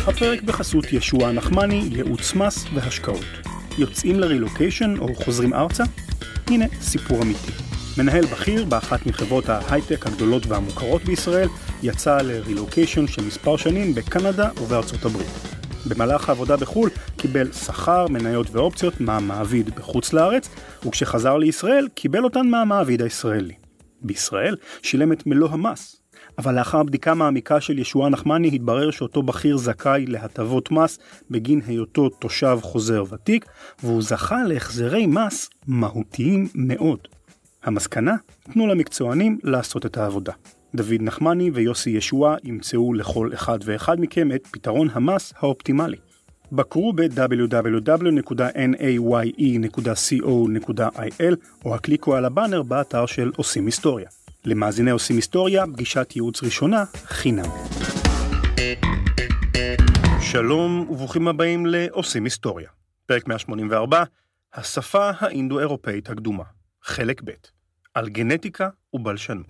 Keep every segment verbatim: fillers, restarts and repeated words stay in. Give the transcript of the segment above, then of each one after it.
הפרק בחסות ישוע נחמני, ייעוץ מס והשקעות. יוצאים לרילוקיישן או חוזרים ארצה? הנה סיפור אמיתי. מנהל בכיר באחת מחברות ההייטק הגדולות והמוכרות בישראל יצא לרילוקיישן של מספר שנים בקנדה ובארצות הברית. במהלך העבודה בחול קיבל שכר, מניות ואופציות מהמעביד בחוץ לארץ, וכשחזר לישראל קיבל אותן מהמעביד הישראלי. בישראל שילם את מלוא המס. אבל לאחר בדיקה מעמיקה של ישוע נחמני התברר שאותו בכיר זכאי להטבות מס בגין היותו תושב חוזר ותיק, והוא זכה להחזרי מס מהותיים מאוד. המסקנה, תנו למקצוענים לעשות את העבודה. דוד נחמני ויוסי ישוע ימצאו לכל אחד ואחד מכם את פתרון המס האופטימלי. בקרו ב-דאבליו דאבליו דאבליו נקודה ניי נקודה סי או נקודה איי אל או הקליקו על הבאנר באתר של עושים היסטוריה. למאזיני עושים היסטוריה, פגישת ייעוץ ראשונה, חינם. שלום וברוכים הבאים לעושים היסטוריה. פרק מאה שמונים וארבע, השפה האינדו-אירופאית הקדומה, חלק ב', על גנטיקה ובלשנות.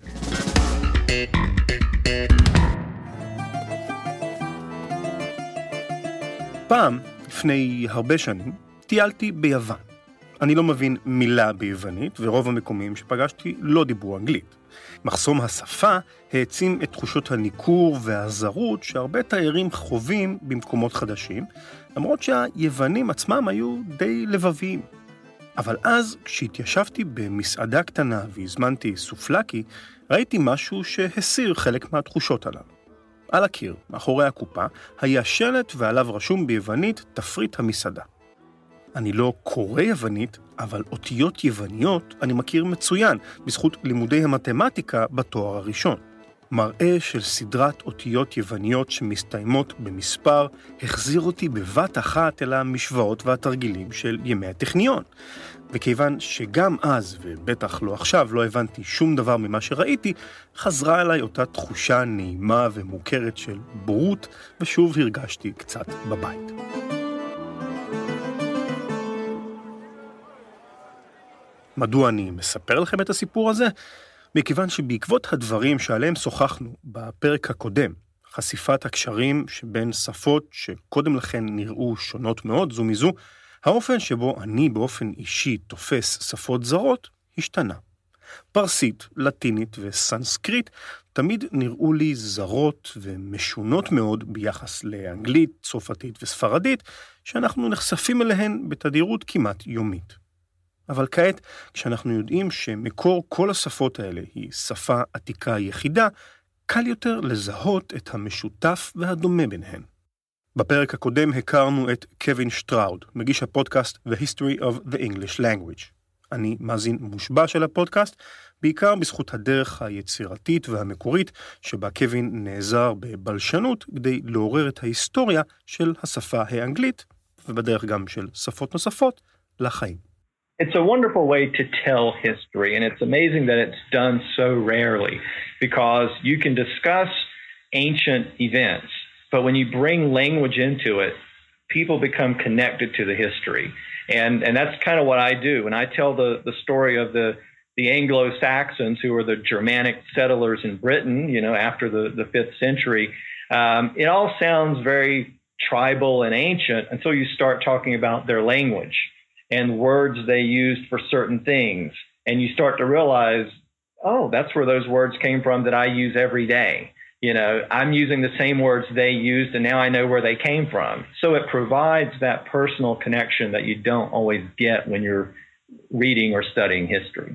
פעם, לפני הרבה שנים, טיילתי ביוון. אני לא מבין מילה ביוונית, ורוב המקומיים שפגשתי לא דיברו אנגלית. מחסום השפה העצים את תחושות הניכור והזרות שהרבה תיירים חווים במקומות חדשים, למרות שהיוונים עצמם היו די לבביים. אבל אז, כשהתיישבתי במסעדה קטנה והזמנתי סופלקי, ראיתי משהו שהסיר חלק מהתחושות הללו. על הקיר, מאחורי הקופה, היה שלט ועליו רשום ביוונית תפריט המסעדה. אני לא קורא יוונית, אבל אותיות יווניות אני מכיר מצוין, בזכות לימודי המתמטיקה בתואר הראשון. מראה של סדרת אותיות יווניות שמסתיימות במספר, החזיר אותי בבת אחת אל המשוואות והתרגילים של ימי הטכניון. וכיוון שגם אז, ובטח לא עכשיו, לא הבנתי שום דבר ממה שראיתי, חזרה אליי אותה תחושה נעימה ומוכרת של בורות, ושוב הרגשתי קצת בבית. מדוע אני מספר לכם את הסיפור הזה? מכיוון שבעקבות הדברים שעליהם שוחחנו בפרק הקודם, חשיפת הקשרים שבין שפות שקודם לכן נראו שונות מאוד זו מזו, האופן שבו אני באופן אישי תופס שפות זרות השתנה. פרסית, לטינית וסנסקריט תמיד נראו לי זרות ומשונות מאוד ביחס לאנגלית, צרפתית וספרדית, שאנחנו נחשפים אליהן בתדירות כמעט יומית. אבל כעת, כשאנחנו יודעים שמקור כל השפות האלה היא שפה עתיקה יחידה, קל יותר לזהות את המשותף והדומה ביניהן. בפרק הקודם הכרנו את קווין שטראוד, מגיש הפודקאסט The History of the English Language. אני מאזין מושבע של הפודקאסט, בעיקר בזכות הדרך היצירתית והמקורית שבה קווין נעזר בבלשנות כדי לעורר את ההיסטוריה של השפה האנגלית, ובדרך גם של שפות נוספות, לחיים. It's a wonderful way to tell history, and it's amazing that it's done so rarely, because you can discuss ancient events, but when you bring language into it, people become connected to the history. And and that's kind of what I do. When I tell the, the story of the, the Anglo-Saxons, who were the Germanic settlers in Britain, you know, after the, the fifth century, um, it all sounds very tribal and ancient until you start talking about their language and words they used for certain things. And you start to realize, oh, that's where those words came from that I use every day. You know, I'm using the same words they used, and now I know where they came from. So it provides that personal connection that you don't always get when you're reading or studying history.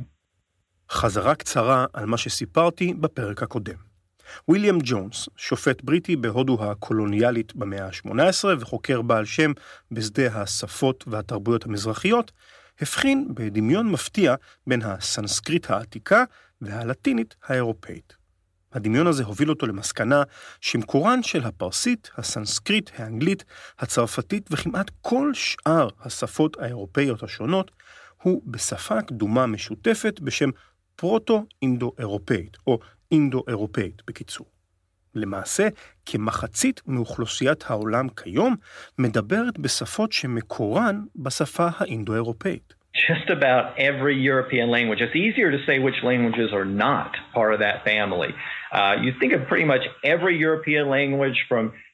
חזרה קצרה על מה שסיפרתי בפרק הקודם. ויליאם ג'ונס, שופט בריטי בהודו הקולוניאלית במאה ה-שמונה עשרה וחוקר בעל שם בשדה השפות והתרבויות המזרחיות, הבחין בדמיון מפתיע בין הסנסקריט העתיקה והלטינית האירופאית. הדמיון הזה הוביל אותו למסקנה שמקורן של הפרסית, הסנסקריט, האנגלית, הצרפתית וכמעט כל שאר השפות האירופאיות השונות הוא בשפה קדומה משותפת בשם פרוטו-אינדו-אירופאית או אינדו-אירופאית בקיצור. למעשה, כמחצית מאוכלוסיית העולם כיום מדברת בשפות שמקורן בשפה האינדו-אירופאית. Just about every European language. It's easier to say which languages are not part of that family. Uh, you think of pretty much every European language from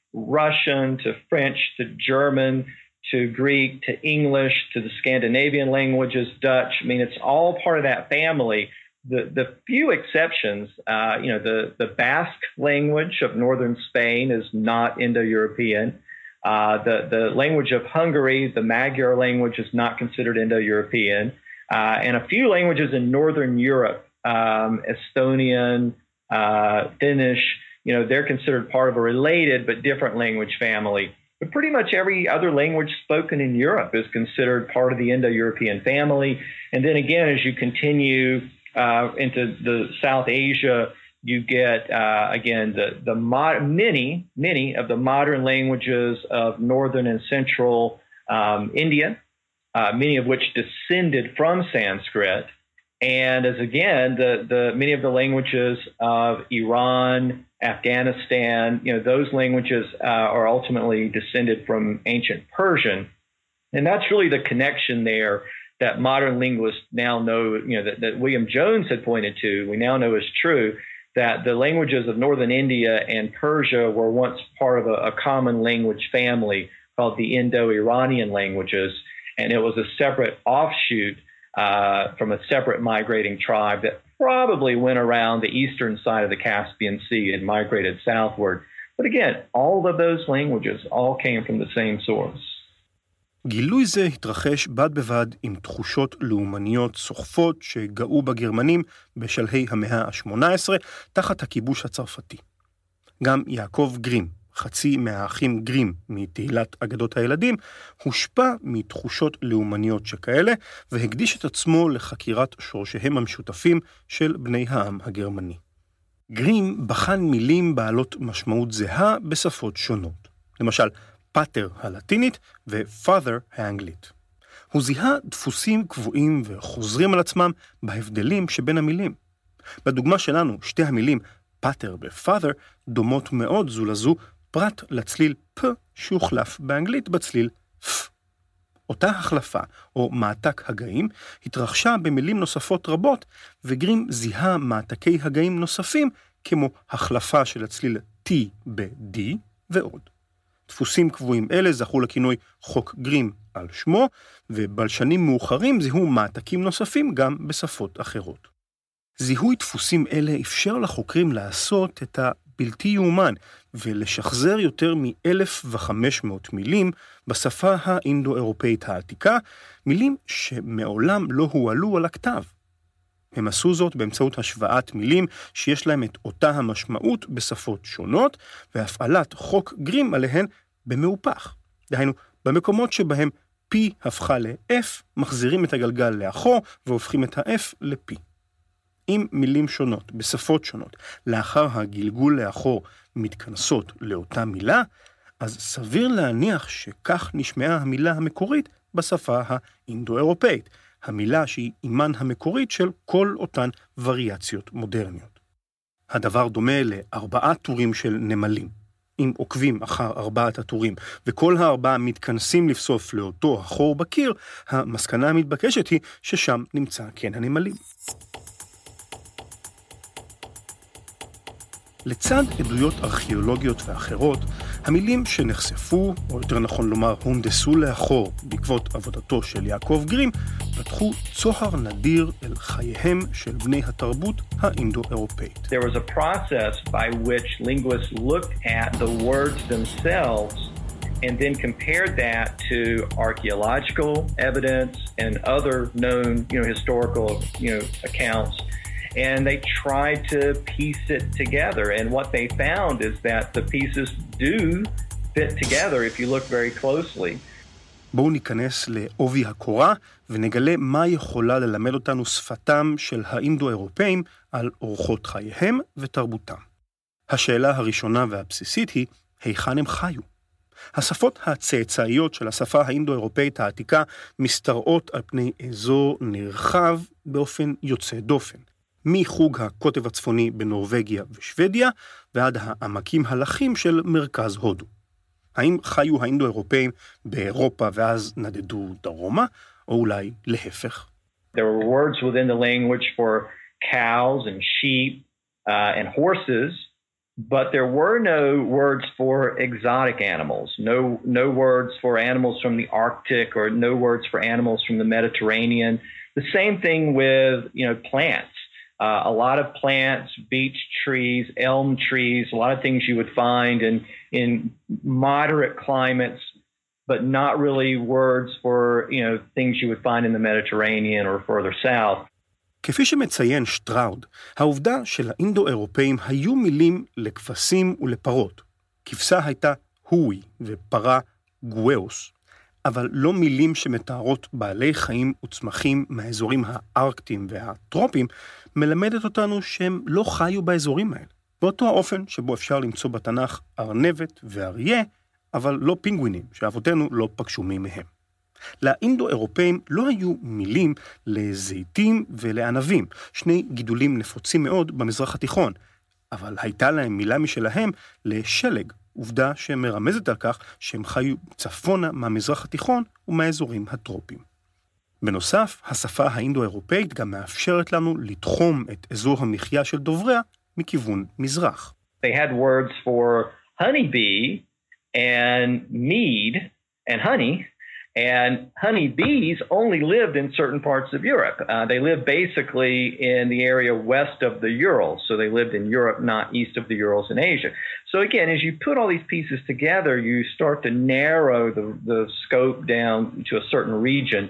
Russian to French to German to Greek to English to the Scandinavian languages, Dutch. I mean, it's all part of that family. The the few exceptions, uh, you know, the, the Basque language of northern Spain is not Indo-European. Uh, the, the language of Hungary, the Magyar language, is not considered Indo-European. Uh, and a few languages in northern Europe, um, Estonian, uh, Finnish, you know, they're considered part of a related but different language family. But pretty much every other language spoken in Europe is considered part of the Indo-European family. And then again, as you continue uh, into the South Asia, you get, uh, again, the, the mod- many, many of the modern languages of northern and central um, India, uh, many of which descended from Sanskrit. And as again, the, the many of the languages of Iran, Afghanistan, you know, those languages uh, are ultimately descended from ancient Persian. And that's really the connection there that modern linguists now know, you know, that, that William Jones had pointed to, we now know is true, that the languages of northern India and Persia were once part of a, a common language family called the Indo-Iranian languages. And it was a separate offshoot uh, from a separate migrating tribe that probably went around the eastern side of the Caspian Sea and migrated southward. But again, all of those languages all came from the same source. גילוי זה התרחש בד בבד עם תחושות לאומניות סוחפות שגאו בגרמנים בשלהי המאה ה-שמונה עשרה תחת הכיבוש הצרפתי. גם יעקב גרים, חצי מהאחים גרים מתהילת אגדות הילדים, הושפע מתחושות לאומניות שכאלה והקדיש את עצמו לחקירת שורשיהם המשותפים של בני העם הגרמני. גרים בחן מילים בעלות משמעות זהה בשפות שונות. למשל, פאטר הלטינית ופאת'ר האנגלית. הוא זיהה דפוסים קבועים וחוזרים על עצמם בהבדלים שבין המילים. בדוגמה שלנו, שתי המילים פאטר ופאת'ר דומות מאוד זו לזו, פרט לצליל פ שהוחלף באנגלית בצליל פ. אותה החלפה או מעתק הגאים התרחשה במילים נוספות רבות, וגרים זיהה מעתקי הגאים נוספים כמו החלפה של הצליל T ב-D ועוד. דפוסים קבועים אלה זכו לכינוי חוק גרים על שמו, ובלשנים מאוחרים זיהו מעתקים נוספים גם בשפות אחרות. זיהוי דפוסים אלה אפשר לחוקרים לעשות את הבלתי יאומן, ולשחזר יותר מ-אלף וחמש מאות מילים בשפה האינדו-אירופאית העתיקה, מילים שמעולם לא הועלו על הכתב. הם עשו זאת באמצעות השוואת מילים שיש להם את אותה המשמעות בשפות שונות, והפעלת חוק גרים עליהן במהופך. דהיינו, במקומות שבהם P הפכה ל-F, מחזירים את הגלגל לאחור והופכים את ה-F ל-P. אם מילים שונות בשפות שונות לאחר הגלגול לאחור מתכנסות לאותה מילה, אז סביר להניח שכך נשמעה המילה המקורית בשפה האינדו-אירופאית, המילה שהיא אימן המקורית של כל אותן וריאציות מודרניות. הדבר דומה לארבעה טורים של נמלים. אם עוקבים אחר ארבעת הטורים וכל הארבעה מתכנסים לפסוף לאותו החור בקיר, המסקנה המתבקשת היא ששם נמצא קן הנמלים. לצד עדויות ארכיאולוגיות ואחרות, המילים שנחשפו, או יותר נכון לומר, הונדסו לאחור בעקבות עבודתו של יעקב גרים, פתחו צוהר נדיר אל חייהם של בני התרבות האינדו-אירופאית. There was a process by which linguists looked at the words themselves and then compared that to archaeological evidence and other known, you know, historical, you know, accounts. And they tried to piece it together. And what they found is that the pieces do fit together if you look very closely. בואו ניכנס לעובי הקורה ונגלה מה יכולה ללמד אותנו שפתם של האינדו-אירופאים על אורחות חייהם ותרבותם. השאלה הראשונה והבסיסית היא, היכן הם חיו? השפות הצאצאיות של השפה האינדו-אירופאית העתיקה משתרעות על פני אזור נרחב באופן יוצא דופן. מחוג הקוטב הצפוני בנורווגיה ושוודיה ועד העמקים הלכים של מרכז הודו. האם חיו האינדו-אירופאים באירופה ואז נדדו דרומה, או אולי להפך? There were words within the language for cows and sheep uh, and horses, but there were no words for exotic animals, no, no words for animals from the Arctic or no words for animals from the Mediterranean. The same thing with, you know, plants. Uh, a lot of plants, beech trees, elm trees, a lot of things you would find in, in moderate climates, but not really words for, you know, things you would find in the Mediterranean or further south. כפי שמציין שטראוד, העובדה שלאינדו-אירופאים היו מילים לכבשים ולפרות. כבשה הייתה הוי ופרה גואוס, אבל לא מילים שמתארות בעלי חיים וצמחים מהאזורים הארקטיים והטרופיים, מלמדת אותנו שהם לא חיו באזורים האלה. באותו האופן שבו אפשר למצוא בתנ"ך ארנבת ואריה, אבל לא פינגווינים, שאבותינו לא פגשו מימיהם. לאינדו-אירופאים לא היו מילים לזיתים ולענבים, שני גידולים נפוצים מאוד במזרח התיכון, אבל הייתה להם מילה משלהם לשלג, עובדה שמרמזת על כך שהם חיו צפונה מהמזרח התיכון ומהאזורים הטרופיים. בנוסף, השפה האינדו-אירופאית גם מאפשרת לנו לתחום את אזור המחיה של דובריה מכיוון מזרח. They had words for honeybee and mead and honey. And honeybees only lived in certain parts of Europe. Uh, they lived basically in the area west of the Urals. So they lived in Europe, not east of the Urals in Asia. So again, as you put all these pieces together, you start to narrow the, the scope down to a certain region.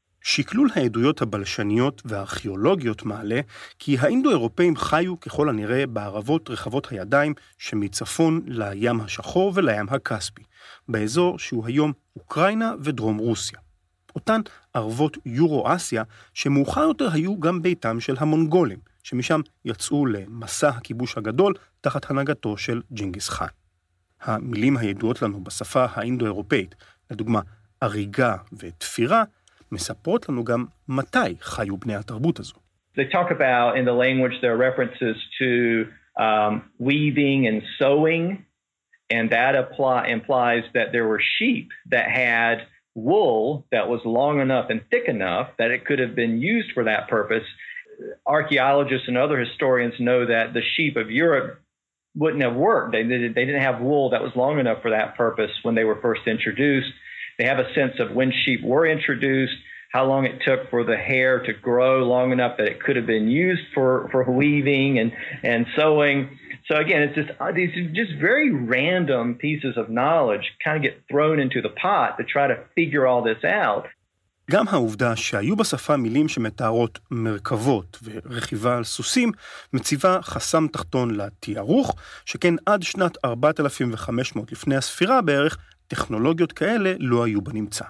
שקלול העדויות הבלשניות והארכיאולוגיות מעלה כי האינדו-אירופאים חיו ככל הנראה בערבות רחבות הידיים שמצפון לים השחור ולים הכספי, באזור שהוא היום אוקראינה ודרום רוסיה. אותן ערבות יורו-אסיה שמאוחר יותר היו גם ביתם של המונגולים, שמשם יצאו למסע הכיבוש הגדול תחת הנהגתו של ג'ינגיס חאן. המילים הידועות לנו בשפה האינדו-אירופאית, לדוגמה אריגה ותפירה, מספרות לנו גם מתי חיו בני התרבות הזו. They talk about in the language there are references to um, weaving and sewing, and that apply, implies that there were sheep that had wool that was long enough and thick enough that it could have been used for that purpose. Archaeologists and other historians know that the sheep of Europe wouldn't have worked. They, they didn't have wool that was long enough for that purpose when they were first introduced. They have a sense of when sheep were introduced, how long it took for the hair to grow long enough that it could have been used for, for weaving and, and sewing. So again, it's just these just very random pieces of knowledge kind of get thrown into the pot to try to figure all this out. גם העובדה שהיו בשפה מילים שמתארות מרכבות ורכיבה על סוסים, מציבה חסם תחתון לתיארוך, שכן עד שנת ארבעת אלפים וחמש מאות לפני הספירה בערך, טכנולוגיות כאלה לא היו בנמצא.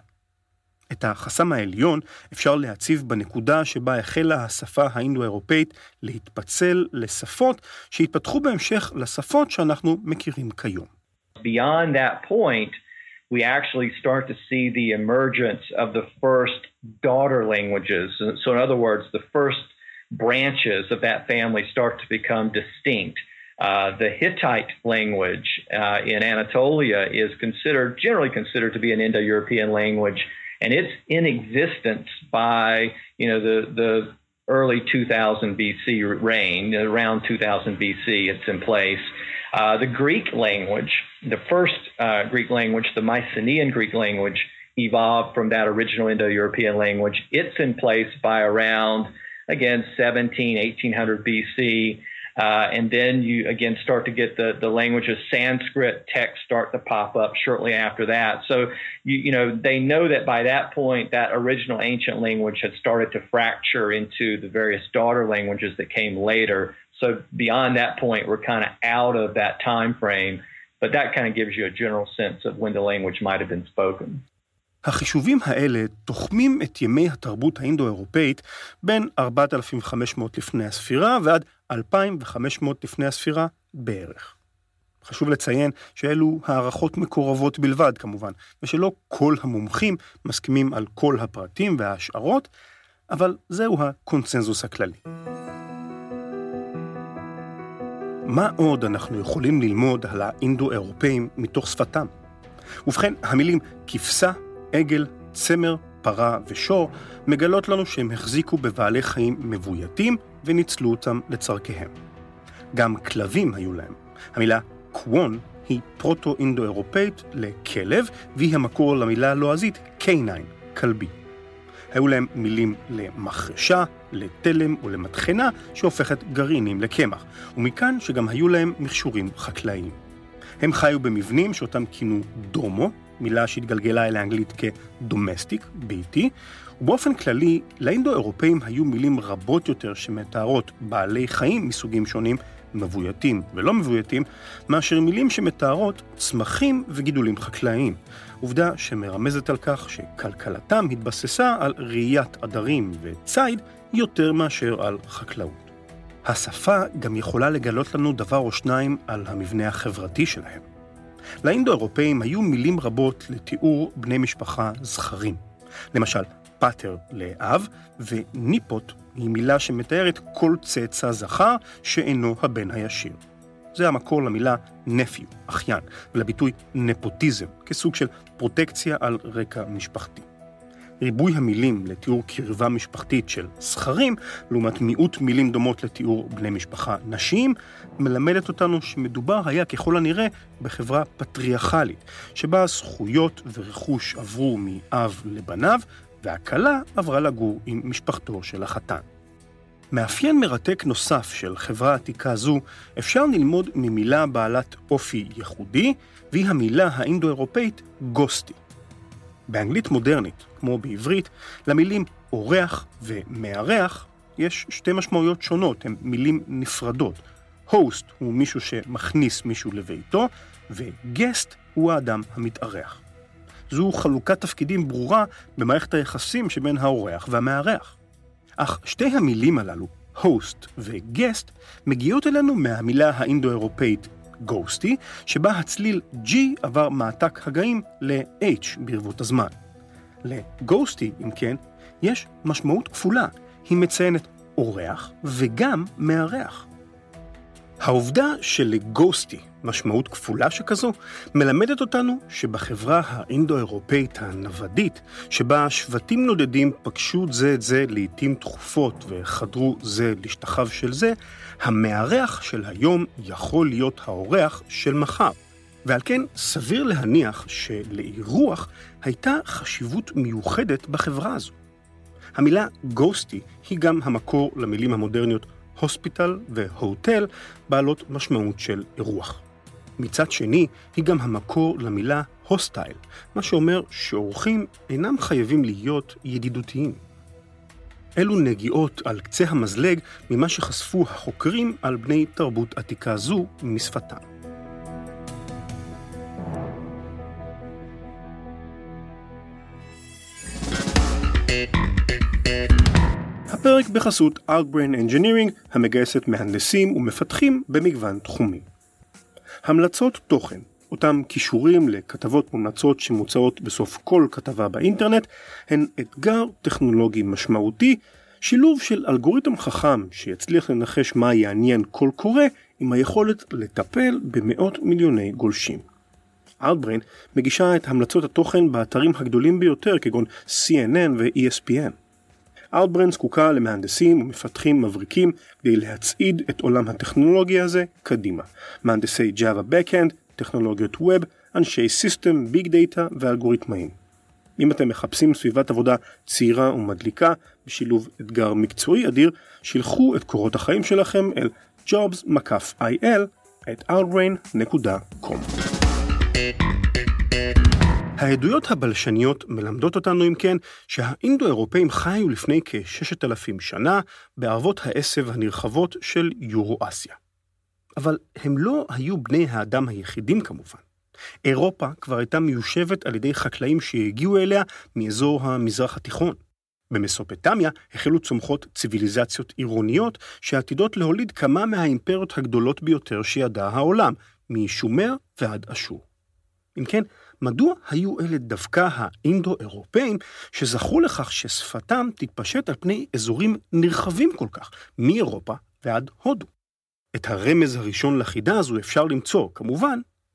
את החסם העליון אפשר להציב בנקודה שבה החלה השפה האינדו-אירופאית להתפצל לשפות שהתפתחו בהמשך לשפות שאנחנו מכירים כיום. Beyond that point, we actually start to see the emergence of the first daughter languages. So in other words, the first branches of that family start to become distinct. Uh, the Hittite language uh, in Anatolia is considered, generally considered to be an Indo-European language, and it's in existence by, you know, the, the early two thousand B C reign, around two thousand B C it's in place. Uh, the Greek language, the first uh, Greek language, the Mycenaean Greek language, evolved from that original Indo-European language. It's in place by around, again, seventeen, eighteen hundred B C. Uh, and then you, again, start to get the, the languages, Sanskrit texts start to pop up shortly after that. So, you, you know, they know that by that point, that original ancient language had started to fracture into the various daughter languages that came later. So beyond that point, we're kind of out of that time frame. But that kind of gives you a general sense of when the language might have been spoken. החישובים האלה תוחמים את ימי התרבות האינדו-אירופאית בין ארבעת אלפים וחמש מאות לפני הספירה ועד אלפיים וחמש מאות לפני הספירה בערך. חשוב לציין שאלו הערכות מקורבות בלבד כמובן, ושלא כל המומחים מסכימים על כל הפרטים וההשערות, אבל זהו הקונצנזוס הכללי. מה עוד אנחנו יכולים ללמוד על האינדו-אירופאים מתוך שפתם? ובכן, המילים כבשה, עגל, צמר, פרה ושור מגלות לנו שהם החזיקו בבעלי חיים מבויתים וניצלו אותם לצרכיהם. גם כלבים היו להם. המילה קוון היא פרוטו-אינדו-אירופאית לכלב, והיא המקור למילה הלועזית קיינין, כלבי. היו להם מילים למחרשה, לתלם ולמטחנה שהופכת גרעינים לקמח, ומכאן שגם היו להם מכשורים חקלאיים. הם חיו במבנים שאותם כינו דומו, מילה שהתגלגלה אל האנגלית כדומסטיק, ביתי, ובאופן כללי לאינדו-אירופאים היו מילים רבות יותר שמתארות בעלי חיים מסוגים שונים, מבויתים ולא מבויתים, מאשר מילים שמתארות צמחים וגידולים חקלאיים. עובדה שמרמזת על כך שכלכלתם התבססה על ראיית עדרים וציד יותר מאשר על חקלאות. השפה גם יכולה לגלות לנו דבר או שניים על המבנה החברתי שלהם. לאינדו-אירופאים היו מילים רבות לתיאור בני משפחה זכרים. למשל, פאטר לאב, וניפוט היא מילה שמתארת כל צאצא זכר שאינו הבן הישיר. זה המקור למילה נפיו, אחיין, ולביטוי נפוטיזם, כסוג של פרוטקציה על רקע משפחתי. ריבוי המילים לתיאור קרבה משפחתית של זכרים, לעומת מיעוט מילים דומות לתיאור בני משפחה נשיים, מלמדת אותנו שמדובר היה ככל הנראה בחברה פטריארכלית, שבה זכויות ורכוש עברו מאב לבניו, והכלה עברה לגור עם משפחתו של החתן. מאפיין מרתק נוסף של חברה עתיקה זו אפשר ללמוד ממילה בעלת אופי ייחודי, והיא המילה האינדו-אירופאית גוסטי. באנגלית מודרנית, כמו בעברית, למילים אורח ומארח יש שתי משמעויות שונות, הן מילים נפרדות. הוסט הוא מישהו שמכניס מישהו לביתו, וגסט הוא האדם המתארח. זו חלוקת תפקידים ברורה במערכת היחסים שבין האורח והמארח. אך שתי המילים הללו, הוסט וגסט, מגיעות אלינו מהמילה האינדו-אירופאית גוסטי, שבה הצליל G עבר מעתק הגאים ל-H ברבות הזמן. לגוסטי, אם כן, יש משמעות כפולה. היא מציינת אורח וגם מארח. העובדה שלגוסטי משמעות כפולה שכזו מלמדת אותנו שבחברה האינדו-אירופאית הנוודית, שבה השבטים נודדים פגשו זה את זה לעתים תכופות וחדרו זה לשטחיו של זה, המארח של היום יכול להיות האורח של מחר. ועל כן סביר להניח שלאירוח הייתה חשיבות מיוחדת בחברה הזו. המילה גוסטי היא גם המקור למילים המודרניות הוספיטל והוטל, בעלות משמעות של אירוח. מצד שני, היא גם המקור למילה הוסטייל, מה שאומר שאורחים אינם חייבים להיות ידידותיים. אלו נגיעות על קצה המזלג ממה שחשפו החוקרים על בני תרבות עתיקה זו משפתם. הפרק בחסות Outbrain Engineering, המגייסת מהנדסים ומפתחים במגוון תחומים. המלצות תוכן, אותם קישורים לכתבות מומלצות שמוצעות בסוף כל כתבה באינטרנט, הן אתגר טכנולוגי משמעותי, שילוב של אלגוריתם חכם שיצליח לנחש מה יעניין כל קורא, עם היכולת לטפל במאות מיליוני גולשים. Outbrain מגישה את המלצות התוכן באתרים הגדולים ביותר כגון סי אן אן ו-אי אס פי אן. Outbrain זקוקה למהנדסים ומפתחים מבריקים כדי להצעיד את עולם הטכנולוגיה הזה קדימה. מהנדסי Java Backend, טכנולוגיות ווב, אנשי סיסטם, ביג דאטה ואלגוריתמאים. אם אתם מחפשים סביבת עבודה צעירה ומדליקה בשילוב אתגר מקצועי אדיר, שילחו את קורות החיים שלכם אל jobs מקף איי אל את outbrain נקודה קום. העדויות הבלשניות מלמדות אותנו אם כן שהאינדו-אירופאים חיו לפני כ-ששת אלפים שנה בערבות העשב הנרחבות של יורו-אסיה. אבל הם לא היו בני האדם היחידים כמובן. אירופה כבר הייתה מיושבת על ידי חקלאים שהגיעו אליה מאזור המזרח התיכון. במסופטמיה החלו צומחות ציוויליזציות עירוניות שעתידות להוליד כמה מהאימפריות הגדולות ביותר שידע העולם, משומר ועד אשור. אם כן, מדוע היו אלה דווקא האינדו-אירופאים שזכו לכך ששפתם תתפשט על פני אזורים נרחבים כל כך, מאירופה ועד הודו? את הרמז הראשון לחידה הזו אפשר למצוא, כמובן,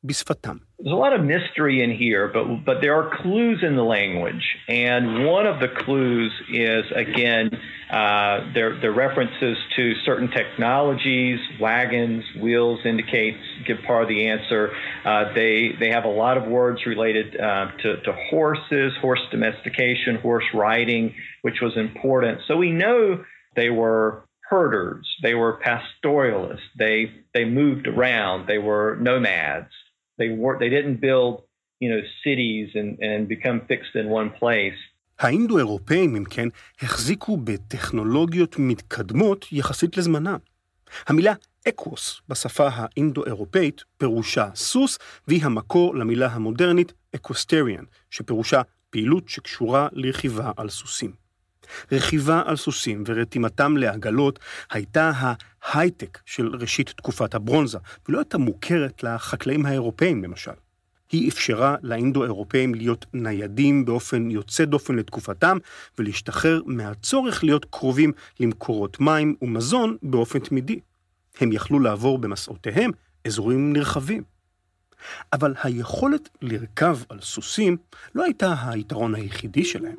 בשפתם. There's a lot of mystery in here, but but there are clues in the language, and one of the clues is again uh, their their references to certain technologies, wagons, wheels indicates give part of the answer. Uh, they they have a lot of words related uh, to to horses, horse domestication, horse riding, which was important. So we know they were herders, they were pastoralists, they they moved around, they were nomads. They were they didn't build, you know, cities and and become fixed in one place. האינדו-אירופאים, אם כן, החזיקו בטכנולוגיות מתקדמות יחסית לזמנם. המילה אקווס בשפה האינדו-אירופאית פירושה סוס, והיא המקור למילה המודרנית אקווסטריאן, שפירושה פעילות שקשורה לרכיבה על סוסים. רכיבה על סוסים ורתימתם לעגלות הייתה ההייטק של ראשית תקופת הברונזה, ולא הייתה מוכרת לחקלאים האירופאים למשל. היא אפשרה לאינדו-אירופאים להיות ניידים באופן יוצא דופן לתקופתם, ולהשתחרר מהצורך להיות קרובים למקורות מים ומזון באופן תמידי. הם יכלו לעבור במסעותיהם אזורים נרחבים. אבל היכולת לרכב על סוסים לא הייתה היתרון היחידי שלהם.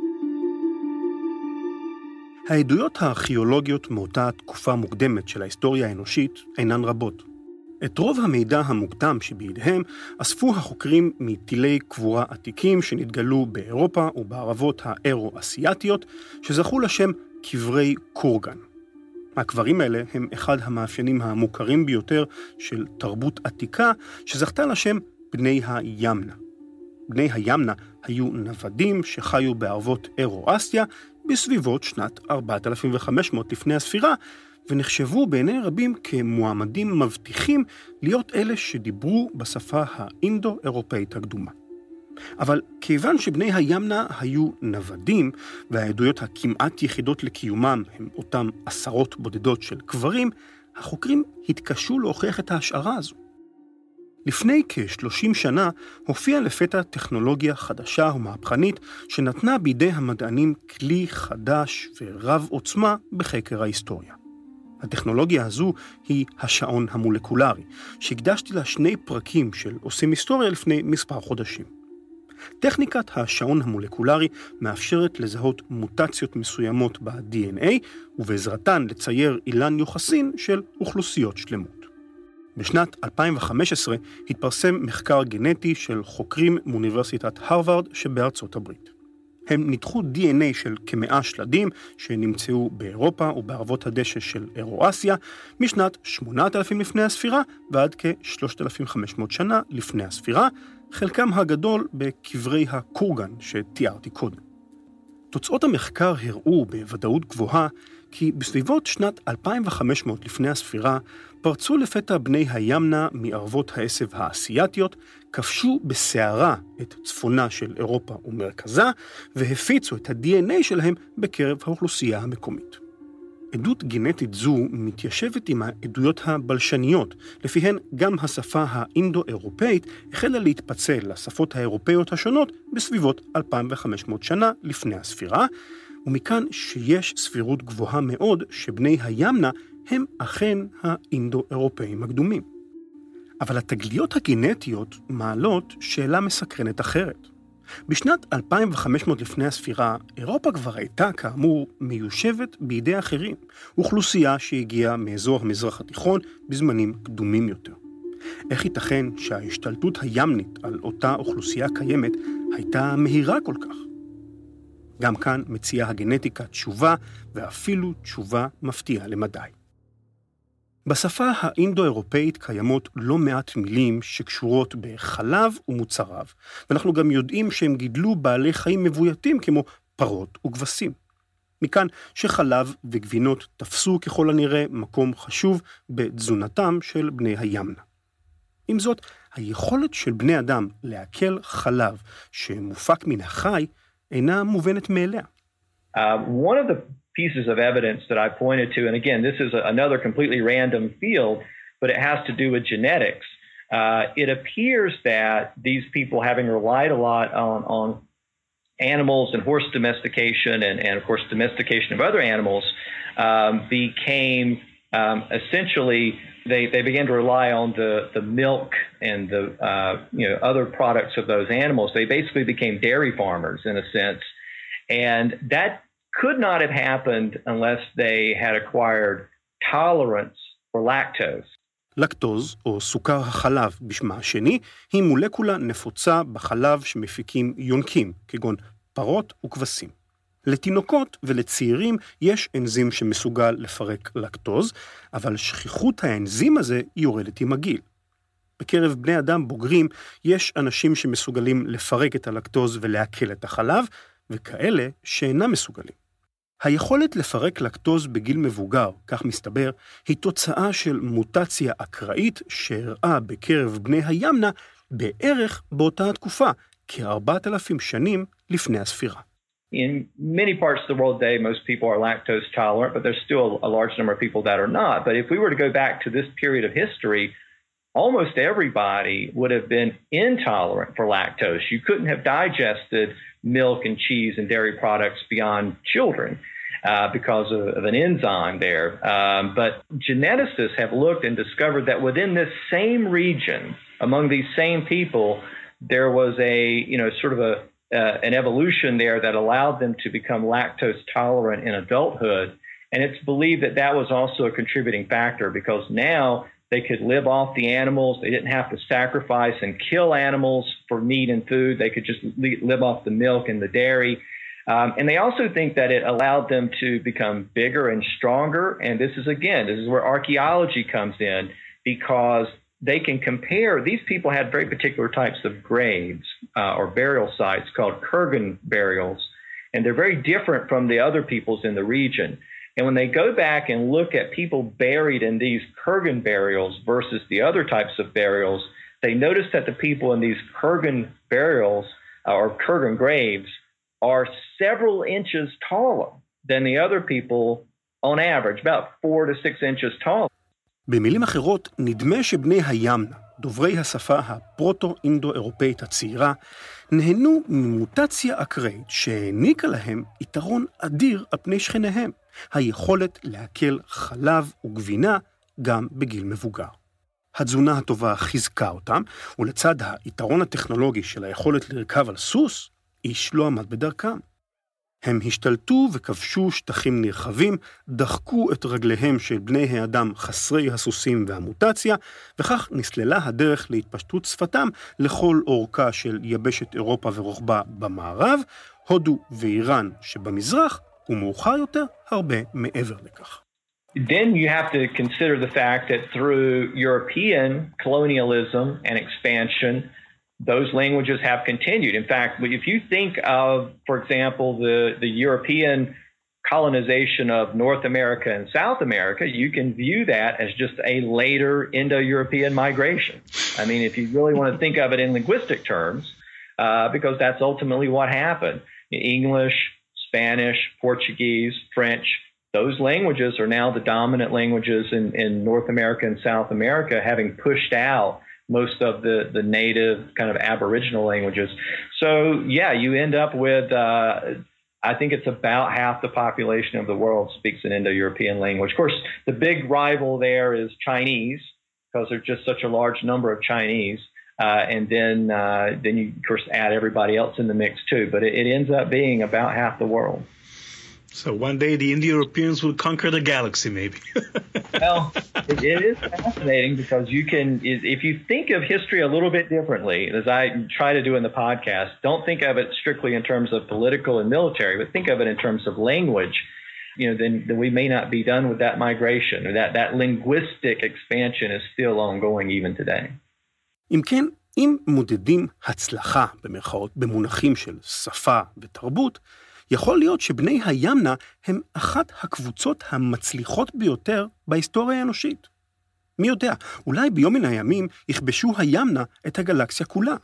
העדויות הארכיאולוגיות מאותה תקופה מוקדמת של ההיסטוריה האנושית אינן רבות. את רוב המידע המוקדם שבידיהם אספו החוקרים מטילי קבורה עתיקים שנתגלו באירופה ובערבות האירו-אסיאטיות, שזכו לשם קברי קורגן. הקברים האלה הם אחד המאפיינים המוכרים ביותר של תרבות עתיקה שזכתה לשם בני הימנה. בני הימנה היו נוודים שחיו בערבות אירו-אסיה בסביבות שנת ארבעת אלפים וחמש מאות לפני הספירה, ונחשבו בעיני רבים כמועמדים מבטיחים להיות אלה שדיברו בשפה האינדו-אירופאית הקדומה. אבל כיוון שבני הימנה היו נוודים, והעדויות הכמעט יחידות לקיומם הם אותם עשרות בודדות של קברים, החוקרים התקשו להוכיח את ההשערה הזו. לפני כ-שלושים שנה הופיעה לפתע טכנולוגיה חדשה ומהפכנית שנתנה בידי המדענים כלי חדש ורב עוצמה בחקר ההיסטוריה. הטכנולוגיה הזו היא השעון המולקולרי, שהקדשתי לה שני פרקים של עושים היסטוריה לפני מספר חודשים. טכניקת השעון המולקולרי מאפשרת לזהות מוטציות מסוימות ב-די אן איי, ובעזרתן לצייר אילן יוחסין של אוכלוסיות שלמות. בשנת אלפיים וחמש עשרה התפרסם מחקר גנטי של חוקרים מאוניברסיטת הרווארד שבארצות הברית. הם ניתחו די אן איי של כמאה שלדים שנמצאו באירופה ובערבות הדשא של אירו-אסיה משנת שמונת אלפים לפני הספירה ועד כ-שלושת אלפים וחמש מאות שנה לפני הספירה, חלקם הגדול בקברי הקורגן שתיארתי קודם. תוצאות המחקר הראו בוודאות גבוהה כי בסביבות שנת אלפיים וחמש מאות לפני הספירה פרצו לפתע בני הימנה מערבות העשב האסייתיות, כבשו בסערה את צפונה של אירופה ומרכזה, והפיצו את ה-די אן איי שלהם בקרב האוכלוסייה המקומית. עדות גנטית זו מתיישבת עם העדויות הבלשניות, לפיהן גם השפה האינדו-אירופאית החלה להתפצל לשפות האירופאיות השונות בסביבות אלפיים וחמש מאות שנה לפני הספירה, ומכאן שיש סבירות גבוהה מאוד שבני הימנה הם אכן האינדו-אירופאים הקדומים. אבל התגליות הגנטיות מעלות שאלה מסקרנת אחרת. בשנת אלפיים וחמש מאות לפני הספירה, אירופה כבר הייתה כאמור מיושבת בידי אחרים, אוכלוסייה שהגיעה מאזור המזרח התיכון בזמנים קדומים יותר. איך ייתכן שההשתלטות הימנית על אותה אוכלוסייה קיימת הייתה מהירה כל כך? גם כאן מציעה הגנטיקה תשובה, ואפילו תשובה מפתיעה למדי. בשפה האינדו-אירופאית קיימות לא מעט מילים שקשורות בחלב ומוצריו, ואנחנו גם יודעים שהם גידלו בעלי חיים מבויתים כמו פרות וכבשים. מכאן שחלב וגבינות תפסו ככל הנראה מקום חשוב בתזונתם של בני הימנה. עם זאת, היכולת של בני אדם להקל חלב שמופק מן החי אינה מובנת מאליה. Uh, one of the pieces of evidence that I pointed to, and again, this is a, another completely random field, but it has to do with genetics. Uh, it appears that these people, having relied a lot on, on animals and horse domestication and, and, of course, domestication of other animals, um, became um, essentially they, they began to rely on the, the milk and the uh, you know other products of those animals. They basically became dairy farmers in a sense, and that could not have happened unless they had acquired tolerance for lactose. לקטוז, או סוכר החלב בשמה השני, היא מולקולה נפוצה בחלב שמפיקים יונקים, כגון פרות וכבשים. לתינוקות ולצעירים יש אנזים שמסוגל לפרק לקטוז, אבל שכיחות האנזים הזה יורדת עם הגיל. בקרב בני אדם בוגרים יש אנשים שמסוגלים לפרק את הלקטוז ולהקל את החלב, וכאלה שאינם מסוגלים. היכולת לפרק לקטוז בגיל מבוגר, כך מסתבר, היא תוצאה של מוטציה אקראית שהראה בקרב בני הימנה בערך באותה התקופה, כארבעת אלפים שנים לפני הספירה. In many parts of the world today, most people are lactose tolerant, but there's still a large number of people that are not. But if we were to go back to this period of history, almost everybody would have been intolerant for lactose. You couldn't have digested milk and cheese and dairy products beyond children uh, because of, of an enzyme there. Um, but geneticists have looked and discovered that within this same region, among these same people, there was a, you know, sort of a Uh, an evolution there that allowed them to become lactose tolerant in adulthood. And it's believed that that was also a contributing factor because now they could live off the animals. They didn't have to sacrifice and kill animals for meat and food. They could just live off the milk and the dairy. Um, and they also think that it allowed them to become bigger and stronger. And this is, again, this is where archaeology comes in because they can compare, these people had very particular types of graves uh, or burial sites called Kurgan burials, and they're very different from the other peoples in the region. And when they go back and look at people buried in these Kurgan burials versus the other types of burials, they notice that the people in these Kurgan burials uh, or Kurgan graves are several inches taller than the other people on average, about four to six inches tall. במילים אחרות, נדמה שבני הימנה, דוברי השפה הפרוטו-אינדו-אירופאית הצעירה, נהנו ממוטציה אקראית שהעניקה להם יתרון אדיר על פני שכניהם, היכולת להקל חלב וגבינה גם בגיל מבוגר. התזונה הטובה חיזקה אותם, ולצד היתרון הטכנולוגי של היכולת לרכב על סוס, איש לא עמד בדרכם. הם השתלטו וכבשו שטחים נרחבים, דחקו את רגליהם של בני האדם חסרי הסוסים והמוטציה, וכך נסללה הדרך להתפשטות שפתם לכל אורכה של יבשת אירופה ורוחבה במערב, הודו ואיראן שבמזרח, ומאוחר יותר הרבה מעבר לכך. Then you have to consider the fact that through European colonialism and expansion, those languages have continued. In fact, if you think of, for example, the, the European colonization of North America and South America, you can view that as just a later Indo-European migration. I mean, if you really want to think of it in linguistic terms, uh, because that's ultimately what happened. English, Spanish, Portuguese, French, those languages are now the dominant languages in, in North America and South America, having pushed out most of the, the native kind of Aboriginal languages. So, yeah, you end up with, uh, I think it's about half the population of the world speaks an Indo-European language. Of course, the big rival there is Chinese, because there's just such a large number of Chinese. Uh, and then, uh, then you, of course, add everybody else in the mix, too. But it, it ends up being about half the world. So one day the Indo-Europeans will conquer the galaxy, maybe. Well, it, it is fascinating because you can, if you think of history a little bit differently, as I try to do in the podcast, don't think of it strictly in terms of political and military, but think of it in terms of language. You know, then, then we may not be done with that migration, or that, that linguistic expansion is still ongoing even today. אם כן, אם מודדים הצלחה במרכאות במונחים של שפה ותרבות, יכול להיות שבני הימנה הם אחת הקבוצות המצליחות ביותר בהיסטוריה האנושית. מי יודע, אולי ביום מן הימים יכבשו הימנה את הגלקסיה כולה.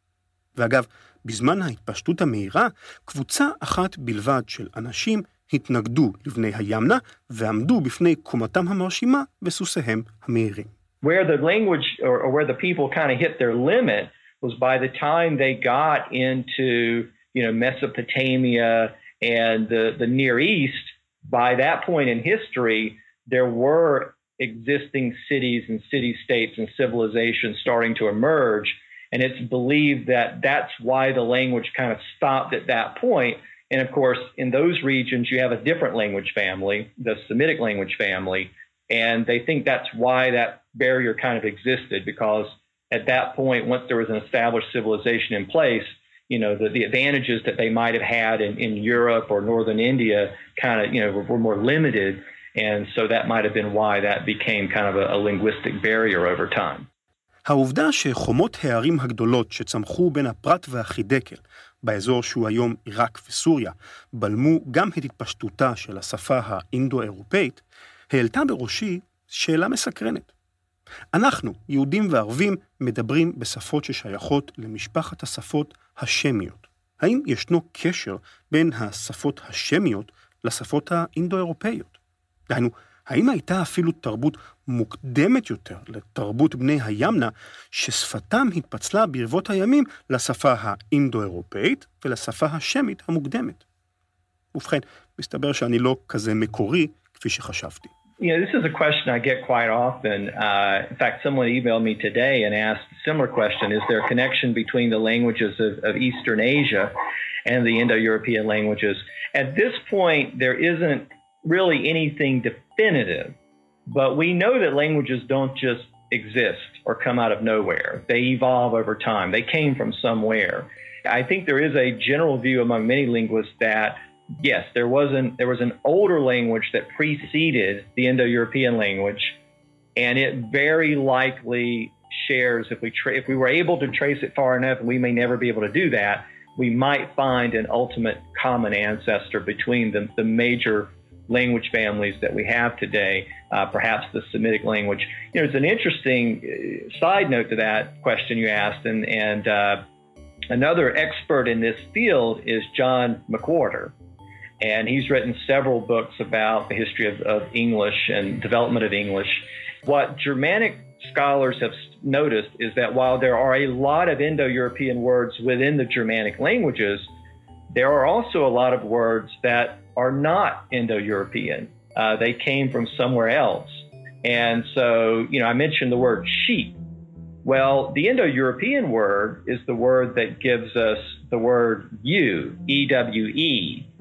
ואגב, בזמן ההתפשטות המהירה, קבוצה אחת בלבד של אנשים התנגדו לבני הימנה ועמדו בפני קומתם המרשימה וסוסיהם המהירים. Where the language or, or where the people kind of hit their limit was by the time they got into you know, Mesopotamia and the, the Near East. By that point in history, there were existing cities and city-states and civilizations starting to emerge. And it's believed that that's why the language kind of stopped at that point. And of course, in those regions, you have a different language family, the Semitic language family. And they think that's why that barrier kind of existed, because at that point, once there was an established civilization in place, you know, the, the advantages that they might have had in, in Europe or northern India kind of, you know, were, were more limited. And so that might have been why that became kind of a, a linguistic barrier over time. העובדה שחומות הערים הגדולות שצמחו בין הפרת והחידקל, באזור שהוא היום עיראק וסוריה, בלמו גם את התפשטותה של השפה האינדו-אירופאית, העלתה בראשי שאלה מסקרנת. אנחנו, יהודים וערבים, מדברים בשפות ששייכות למשפחת השפות השמיות. האם ישנו קשר בין השפות השמיות לשפות האינדו-אירופאיות? דהיינו, האם הייתה אפילו תרבות מוקדמת יותר לתרבות בני הימנה, ששפתם התפצלה ברבות הימים לשפה האינדו-אירופאית ולשפה השמית המוקדמת? ובכן, מסתבר שאני לא כזה מקורי כפי שחשבתי. You know, this is a question I get quite often. Uh, in fact, someone emailed me today and asked a similar question. Is there a connection between the languages of, of Eastern Asia and the Indo-European languages? At this point, there isn't really anything definitive, but we know that languages don't just exist or come out of nowhere. They evolve over time. They came from somewhere. I think there is a general view among many linguists that yes, there was an there was an older language that preceded the Indo-European language, and it very likely shares. If we tra- if we were able to trace it far enough, and we may never be able to do that, we might find an ultimate common ancestor between the the major language families that we have today. Uh, perhaps the Semitic language. You know, it's an interesting side note to that question you asked, and and uh, another expert in this field is John McWhorter. And he's written several books about the history of, of English and development of English. What Germanic scholars have noticed is that while there are a lot of Indo-European words within the Germanic languages, there are also a lot of words that are not Indo-European. Uh, they came from somewhere else. And so, you know, I mentioned the word sheep. Well, the Indo-European word is the word that gives us the word ewe, E W E.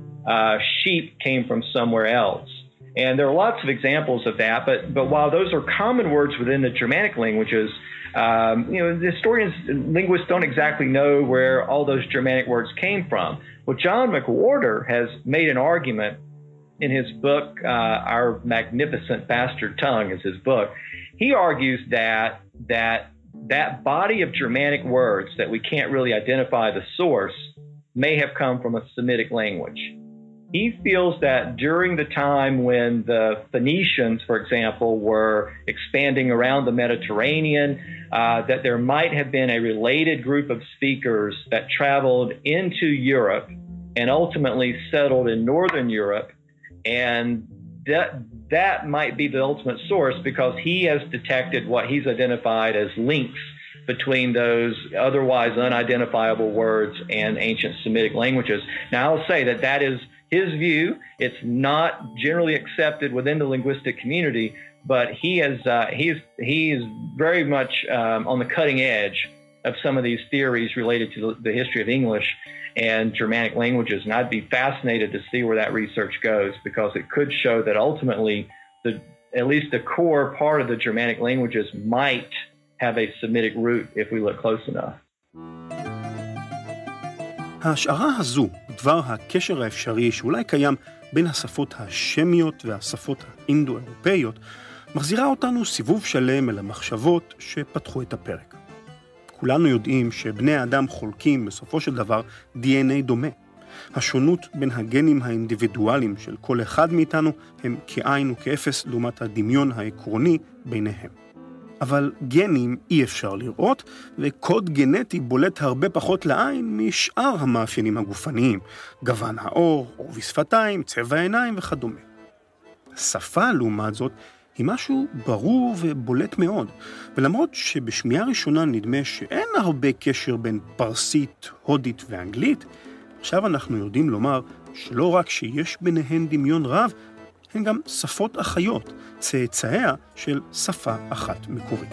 Uh, sheep came from somewhere else. And there are lots of examples of that, but but while those are common words within the Germanic languages, um, you know, the historians, linguists don't exactly know where all those Germanic words came from. Well, John McWhorter has made an argument in his book, uh, Our Magnificent Bastard Tongue is his book. He argues that that that body of Germanic words that we can't really identify the source may have come from a Semitic language. He feels that during the time when the Phoenicians, for example, were expanding around the Mediterranean, uh, that there might have been a related group of speakers that traveled into Europe and ultimately settled in Northern Europe. And that, that might be the ultimate source, because he has detected what he's identified as links between those otherwise unidentifiable words and ancient Semitic languages. Now, I'll say that that is his view. It's not generally accepted within the linguistic community, but he is uh, he's he is very much um, on the cutting edge of some of these theories related to the, the history of English and Germanic languages. And I'd be fascinated to see where that research goes, because it could show that ultimately the at least the core part of the Germanic languages might have a Semitic root if we look close enough. ההשערה הזו, דבר הקשר האפשרי שאולי קיים בין השפות השמיות והשפות האינדו-אירופאיות, מחזירה אותנו סיבוב שלם אל המחשבות שפתחו את הפרק. כולנו יודעים שבני האדם חולקים בסופו של דבר די אן איי דומה. השונות בין הגנים האינדיבידואליים של כל אחד מאיתנו הם כאין וכאפס לעומת הדמיון העקרוני ביניהם. אבל גנים אי אפשר לראות, וקוד גנטי בולט הרבה פחות לעין משאר המאפיינים הגופניים, גוון האור, עובי שפתיים, צבע עיניים וכדומה. שפה, לעומת זאת, היא משהו ברור ובולט מאוד, ולמרות שבשמיעה ראשונה נדמה שאין הרבה קשר בין פרסית, הודית ואנגלית, עכשיו אנחנו יודעים לומר שלא רק שיש ביניהן דמיון רב, הן גם שפות אחיות, צאצאיה של שפה אחת מקורית.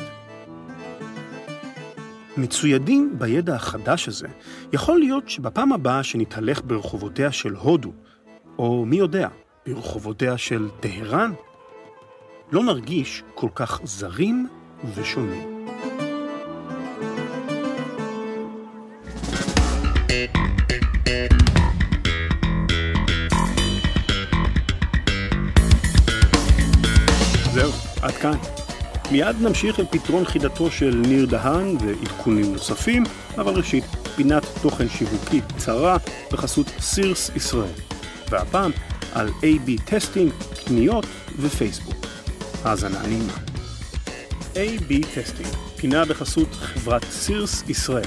מצוידים בידע החדש הזה, יכול להיות שבפעם הבאה שנתהלך ברחובותיה של הודו, או מי יודע, ברחובותיה של טהרן, לא נרגיש כל כך זרים ושונים. זהו, עד כאן. מיד נמשיך אל פתרון חידתו של ניר דהן ועדכונים נוספים, אבל ראשית, פינת תוכן שיווקי קצרה בחסות סירס ישראל. והפעם על איי בי טסטינג, קניות ופייסבוק. האזנה נעימה. איי בי טסטינג, פינה בחסות חברת סירס ישראל.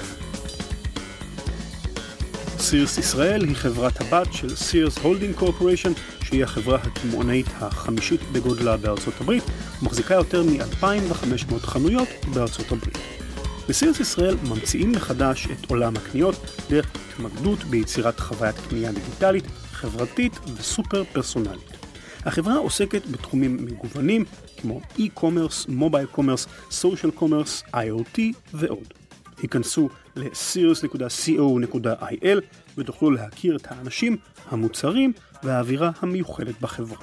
סירס ישראל היא חברת הבת של סירס הולדינג קורפוריישן, שהיא החברה הקמעונאית החמישית בגודלה בארצות הברית, ומחזיקה יותר מ-אלפיים וחמש מאות חנויות בארצות הברית. בסירס ישראל ממציאים מחדש את עולם הקניות דרך התמקדות ביצירת חוויית קנייה דיגיטלית, חברתית וסופר פרסונלית. החברה עוסקת בתחומים מגוונים כמו e-commerce, mobile commerce, social commerce, איי או טי ועוד. היכנסו ל-סירס נקודה קו נקודה איי אל ותוכלו להכיר את האנשים, המוצרים והאווירה המיוחדת בחברה.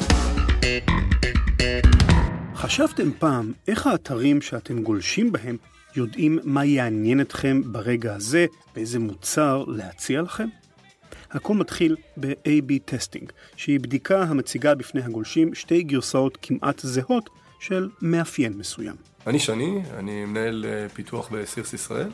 חשבתם פעם איך האתרים שאתם גולשים בהם יודעים מה יעניין אתכם ברגע הזה, באיזה מוצר להציע לכם? הכל מתחיל ב-איי בי טסטינג, שהיא בדיקה המציגה בפני הגולשים שתי גרסאות כמעט זהות של מאפיין מסוים. אני שני, אני מנהל פיתוח בסירס ישראל.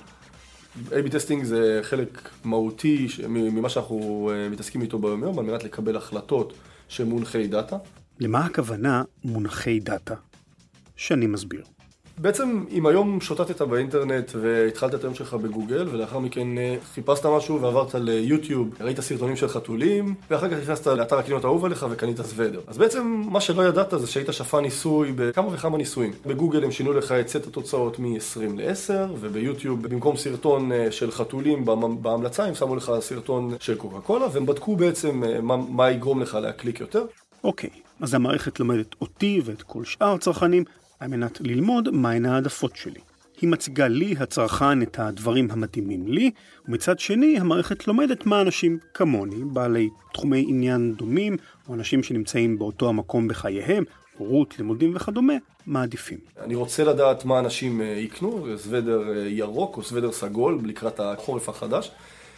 איי בי טסטינג זה חלק מהותי ממה שאנחנו מתעסקים איתו ביום יום, על מנת לקבל החלטות שמונחי דאטה. למה הכוונה מונחי דאטה? שאני מסביר. בעצם אם היום שוטטת באינטרנט והתחלת את היום שלך בגוגל ולאחר מכן חיפשת משהו ועברת ליוטיוב, ראית סרטונים של חתולים ואחר כך נכנסת לאתר הקניות האהוב עליך וקנית סוודר. אז בעצם מה שלא ידעת זה שהיית שפע ניסוי בכמה וכמה ניסויים. בגוגל הם שינו לך את סט התוצאות מ-עשרים ל-עשר, וביוטיוב במקום סרטון של חתולים בהמלצה הם שמו לך סרטון של קוקה קולה, והם בדקו בעצם מה, מה יגרום לך להקליק יותר. אוקיי, אז המערכת לומדת אותי ואת כל שאר הצרכנים על מנת ללמוד מהן העדפות שלי. היא מציגה לי, הצרכן, את הדברים המתאימים לי, ומצד שני המערכת לומדת מה אנשים כמוני, בעלי תחומי עניין דומים, או אנשים שנמצאים באותו המקום בחייהם, הורות, לימודים וכדומה, מעדיפים. אני רוצה לדעת מה אנשים יקנו, סוודר ירוק או סוודר סגול לקראת החורף החדש,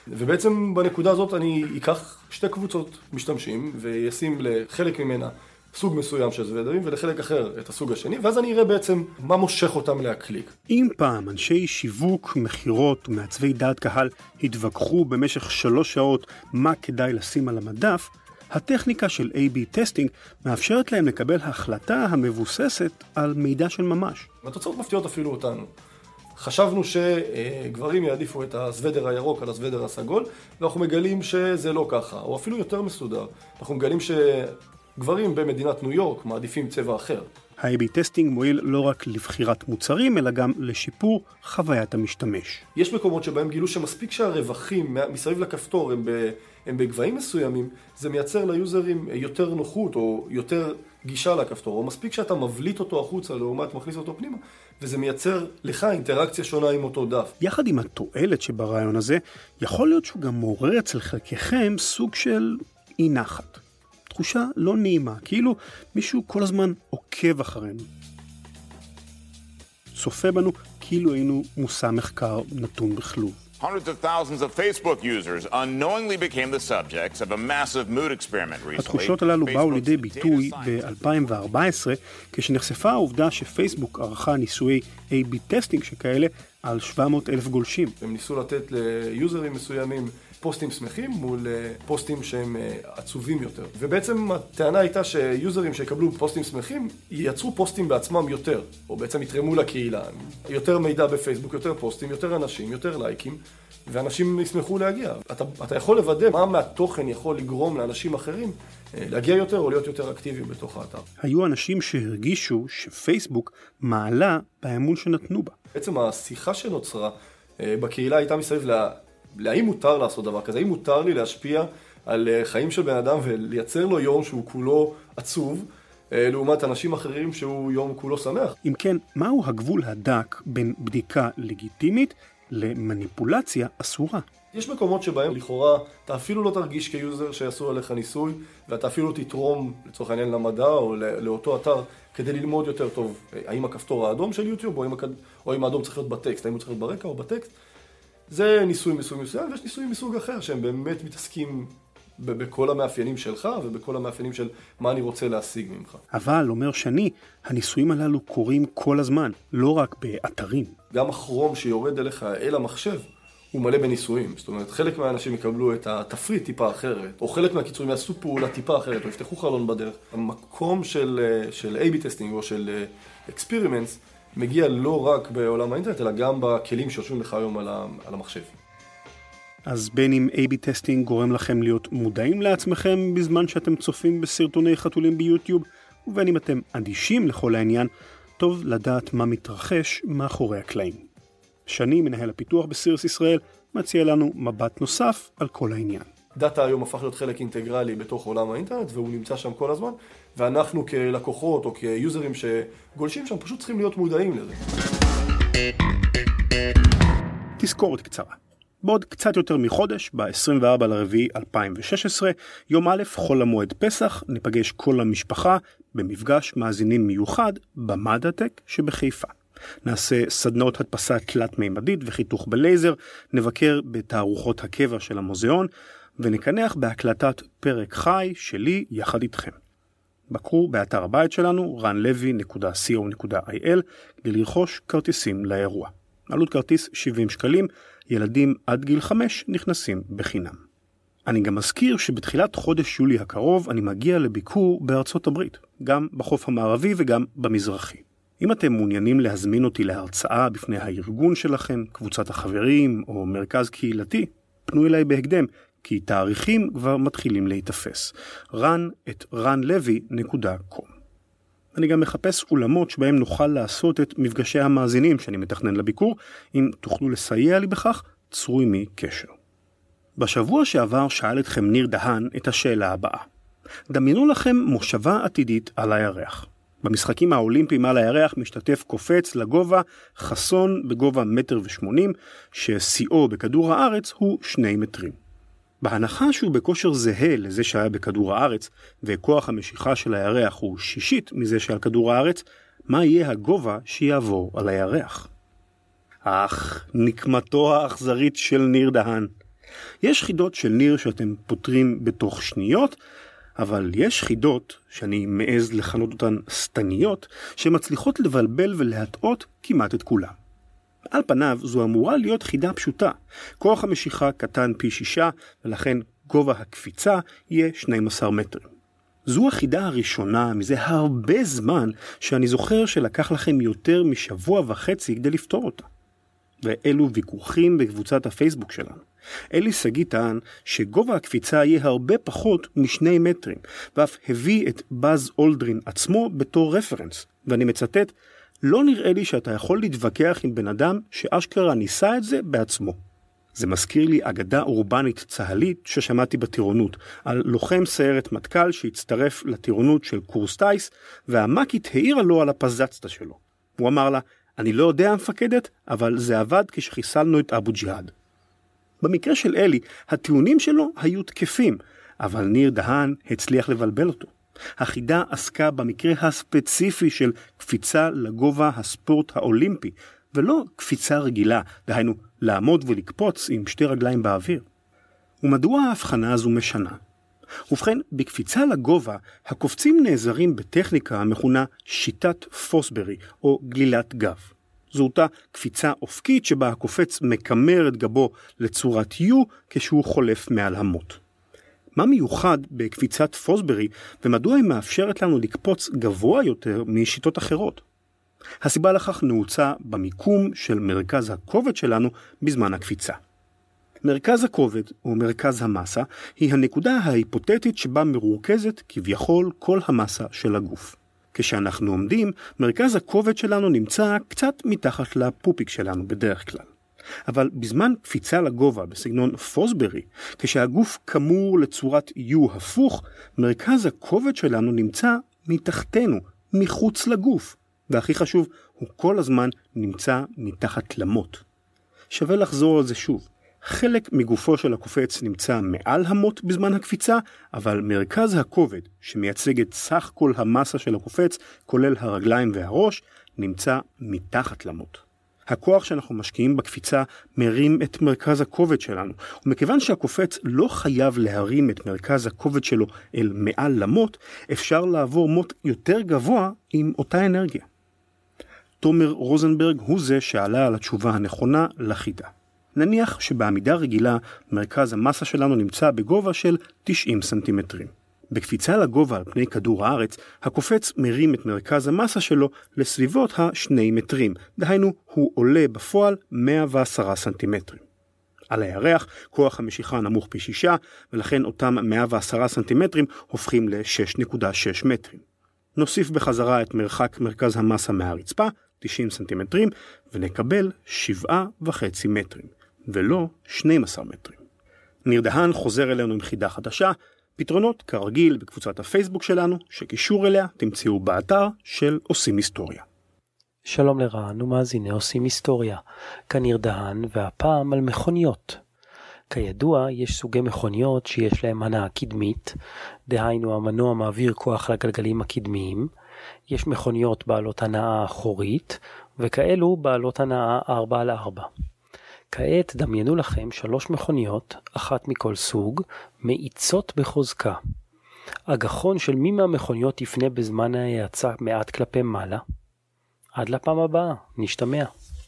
ובעצם בנקודה הזאת אני אקח שתי קבוצות משתמשים וישים לחלק ממנה סוג מסוים של סוודרים ולחלק אחר את הסוג השני, ואז אני אראה בעצם מה מושך אותם להקליק. אם פעם אנשי שיווק, מחירות ומעצבי דעת קהל התווכחו במשך שלוש שעות מה כדאי לשים על המדף, הטכניקה של איי בי טסטינג מאפשרת להם לקבל החלטה המבוססת על מידע של ממש. התוצאות מפתיעות אפילו אותנו. חשבנו שגברים יעדיפו את הסוודר הירוק על הסוודר הסגול, ואנחנו מגלים שזה לא ככה, או אפילו יותר מסודר. אנחנו מגלים שגברים במדינת ניו יורק מעדיפים צבע אחר. ה-איי בי טסטינג מועיל לא רק לבחירת מוצרים, אלא גם לשיפור חוויית המשתמש. יש מקומות שבהם גילו שמספיק שהרווחים מסביב לכפתור הם, ב, הם בגבהים מסוימים, זה מייצר ליוזרים יותר נוחות או יותר גישה לכפתור, או מספיק שאתה מבליט אותו החוצה לעומת מכניס אותו פנימה, וזה מייצר לך אינטראקציה שונה עם אותו דף. יחד עם התועלת שברעיון הזה, יכול להיות שהוא גם מעורר אצל חלקכם סוג של אי נחת. תחושה לא נעימה, כאילו מישהו כל הזמן עוקב אחרינו. צופה בנו כאילו היינו מושא מחקר נתון בכלוב. Hundreds of thousands of Facebook users unknowingly became the subjects of a massive mood experiment recently. התחושות הללו באו לידי ביטוי ב-אלפיים וארבע עשרה, כשנחשפה העובדה שפייסבוק ערכה ניסויי איי בי טסטינג שכאלה על שבע מאות אלף גולשים. הם ניסו לתת ליוזרים מסוימים פוסטים שמחים מול פוסטים שהם עצובים יותר. ובעצם הטענה הייתה שיוזרים שיקבלו פוסטים שמחים ייצרו פוסטים בעצמם יותר, או בעצם יתרמו לקהילה. יותר מידע בפייסבוק, יותר פוסטים, יותר אנשים, יותר לייקים, ואנשים ישמחו להגיע. אתה, אתה יכול לוודא מה מהתוכן יכול לגרום לאנשים אחרים להגיע יותר או להיות יותר אקטיביים בתוך האתר. היו אנשים שהרגישו שפייסבוק מעלה באמון שנתנו בה. בעצם השיחה שנוצרה בקהילה הייתה מסביב לה... להאם מותר לעשות דבר כזה? האם מותר לי להשפיע על חיים של בן אדם ולייצר לו יום שהוא כולו עצוב, לעומת אנשים אחרים שהוא יום כולו שמח. אם כן, מהו הגבול הדק בין בדיקה לגיטימית למניפולציה אסורה? יש מקומות שבהם לכאורה אתה אפילו לא תרגיש כיוזר שיעשו עליך ניסוי, ואתה אפילו לא תתרום לצורך העניין למדע או לאותו אתר כדי ללמוד יותר טוב האם הכפתור האדום של יוטיוב או אם, הכד... או אם האדום צריך להיות בטקסט, האם הוא צריך להיות ברקע או בטקסט. זה ניסוי מסוג מסוים, ויש ניסויים מסוג אחר שהם באמת מתעסקים בכל המאפיינים שלך ובכל המאפיינים של מה אני רוצה להשיג ממך. אבל, אומר שני, הניסויים הללו קורים כל הזמן, לא רק באתרים. גם הכרום שיורד אליך אל המחשב הוא מלא בניסויים. זאת אומרת, חלק מהאנשים יקבלו את התפריט טיפה אחרת, או חלק מהקיצורים יעשו פעולה טיפה אחרת, או יפתחו חלון בדרך. המקום של, של A B טסטינג או של experiments מגיע לא רק בעולם האינטרנט, אלא גם בכלים שיושבים לך היום על המחשב. אז בין אם A B טסטינג גורם לכם להיות מודעים לעצמכם בזמן שאתם צופים בסרטוני חתולים ביוטיוב, ובין אם אתם אדישים לכל העניין, טוב לדעת מה מתרחש מאחורי הקלעים. שני, מנהל הפיתוח בסירס ישראל, מציע לנו מבט נוסף על כל העניין. דאטה היום הפך להיות חלק אינטגרלי בתוך עולם האינטרנט, והוא נמצא שם כל הזמן, ואנחנו כלקוחות או כיוזרים שגולשים שם פשוט צריכים להיות מודעים לזה. תזכורת קצרה. בעוד קצת יותר מחודש, ב-עשרים וארבעה לרביעי אלפיים ושש עשרה, יום א' חול המועד פסח, ניפגש כל המשפחה במפגש מאזינים מיוחד במדעטק שבחיפה. נעשה סדנאות הדפסה תלת מימדית וחיתוך בלייזר, נבקר בתערוכות הקבע של המוזיאון, ונקנח בהקלטת פרק חי שלי יחד איתכם. בקרו באתר הבית שלנו רן לוי נקודה סי או נקודה איי אל כדי לרכוש כרטיסים לאירוע. עלות כרטיס שבעים שקלים, ילדים עד גיל חמש נכנסים בחינם. אני גם מזכיר שבתחילת חודש יולי הקרוב אני מגיע לביקור בארצות הברית, גם בחוף המערבי וגם במזרחי. אם אתם מעוניינים להזמין אותי להרצאה בפני הארגון שלכם, קבוצת החברים או מרכז קהילתי, פנו אליי בהקדם, כי תאריכים כבר מתחילים להתאפס. רן את רן לוי נקודה קום. אני גם מחפש אולמות שבהם נוכל לעשות את מפגשי המאזינים שאני מתכנן לביקור. אם תוכלו לסייע לי בכך, צרו עמי קשר. בשבוע שעבר שאל אתכם ניר דהן את השאלה הבאה. דמיינו לכם מושבה עתידית על הירח. במשחקים האולימפיים על הירח משתתף קופץ לגובה חסון בגובה מטר ושמונים, ששיאו בכדור הארץ הוא שני מטרים. בהנחה שהוא בכושר זהה לזה שהיה בכדור הארץ, וכוח המשיכה של הירח הוא שישית מזה שעל כדור הארץ, מה יהיה הגובה שיעבור על הירח? אך, נקמתו האכזרית של ניר דהן. יש חידות של ניר שאתם פותרים בתוך שניות, אבל יש חידות, שאני מעז לכנות אותן סתניות, שמצליחות לבלבל ולהטעות כמעט את כולם. על פניו זו אמורה להיות חידה פשוטה. כוח המשיכה קטן פי שישה, ולכן גובה הקפיצה יהיה שנים עשר מטרים. זו החידה הראשונה מזה הרבה זמן שאני זוכר שלקח לכם יותר משבוע וחצי כדי לפתור אותה. ואלו ויכוחים בקבוצת הפייסבוק שלנו. אלי סגי טען שגובה הקפיצה יהיה הרבה פחות משני מטרים, ואף הביא את באז אולדרין עצמו בתור רפרנס, ואני מצטט, לא נראה לי שאתה יכול להתווכח עם בן אדם שאשכרה ניסה את זה בעצמו. זה מזכיר לי אגדה אורבנית צהלית ששמעתי בטירונות, על לוחם סיירת מטכ"ל שהצטרף לטירונות של קורס טייס, והמקית העירה לו על הפזצת שלו. הוא אמר לה, אני לא יודע המפקדת, אבל זה עבד כשחיסלנו את אבו ג'יהאד. במקרה של אלי, הטיעונים שלו היו תקפים, אבל ניר דהן הצליח לבלבל אותו. החידה עסקה במקרה הספציפי של קפיצה לגובה הספורט האולימפי, ולא קפיצה רגילה, דהיינו לעמוד ולקפוץ עם שתי רגליים באוויר. ומדוע ההבחנה הזו משנה? ובכן, בקפיצה לגובה, הקופצים נעזרים בטכניקה המכונה שיטת פוסברי או גלילת גב. זו אותה קפיצה אופקית שבה הקופץ מקמר את גבו לצורת U כשהוא חולף מעל המוט. מה מיוחד בקפיצת פוסברי ומדוע היא מאפשרת לנו לקפוץ גבוה יותר משיטות אחרות? הסיבה לכך נעוצה במיקום של מרכז הכובד שלנו בזמן הקפיצה. מרכז הכובד, או מרכז המסה, היא הנקודה ההיפותטית שבה מרוכזת כביכול כל המסה של הגוף. כשאנחנו עומדים, מרכז הכובד שלנו נמצא קצת מתחת לפופיק שלנו בדרך כלל. אבל בזמן קפיצה לגובה בסגנון פוסברי, כשהגוף כמור לצורת U הפוך, מרכז הכובד שלנו נמצא מתחתנו, מחוץ לגוף. והכי חשוב, הוא כל הזמן נמצא מתחת למוט. שווה לחזור על זה שוב. חלק מגופו של הקופץ נמצא מעל המוט בזמן הקפיצה, אבל מרכז הכובד, שמייצג את סך כל המסה של הקופץ, כולל הרגליים והראש, נמצא מתחת למוט. הכוח שאנחנו משקיעים בקפיצה מרים את מרכז הכובד שלנו, ומכיוון שהקופץ לא חייב להרים את מרכז הכובד שלו אל מעל למוט, אפשר לעבור מוט יותר גבוה עם אותה אנרגיה. תומר רוזנברג הוא זה שעלה על התשובה הנכונה לחידה. נניח שבעמידה רגילה מרכז המסה שלנו נמצא בגובה של תשעים סנטימטרים. בקפיצה לגובה על פני כדור הארץ, הקופץ מרים את מרכז המסה שלו לסביבות השני מטרים, דהיינו הוא עולה בפועל מאה ועשרה סנטימטרים. על הירח, כוח המשיכה נמוך פי שישה, ולכן אותם מאה ועשרה סנטימטרים הופכים ל-שש נקודה שש מטרים. נוסיף בחזרה את מרחק מרכז המסה מהרצפה, תשעים סנטימטרים, ונקבל שבעה וחצי מטרים, ולא שנים עשר מטרים. ניר דהן חוזר אלינו עם חידה חדשה, פתרונות כרגיל בקבוצת הפייסבוק שלנו, שקישור אליה תמצאו באתר של עושים היסטוריה. שלום לרען ומאזיני עושים היסטוריה, כאן ניר דהן, והפעם על מכוניות. כידוע, יש סוגי מכוניות שיש להם הנעה קדמית, דהיינו המנוע מעביר כוח לגלגלים הקדמיים, יש מכוניות בעלות הנעה אחורית, וכאלו בעלות הנעה ארבע על ארבע. כעת דמיינו לכם שלוש מכוניות, אחת מכל סוג, מאיצות בחוזקה. הגחון של מי מהמכוניות יפנה בזמן ההאצה מעט כלפי מעלה? עד לפעם הבאה, נשתמע.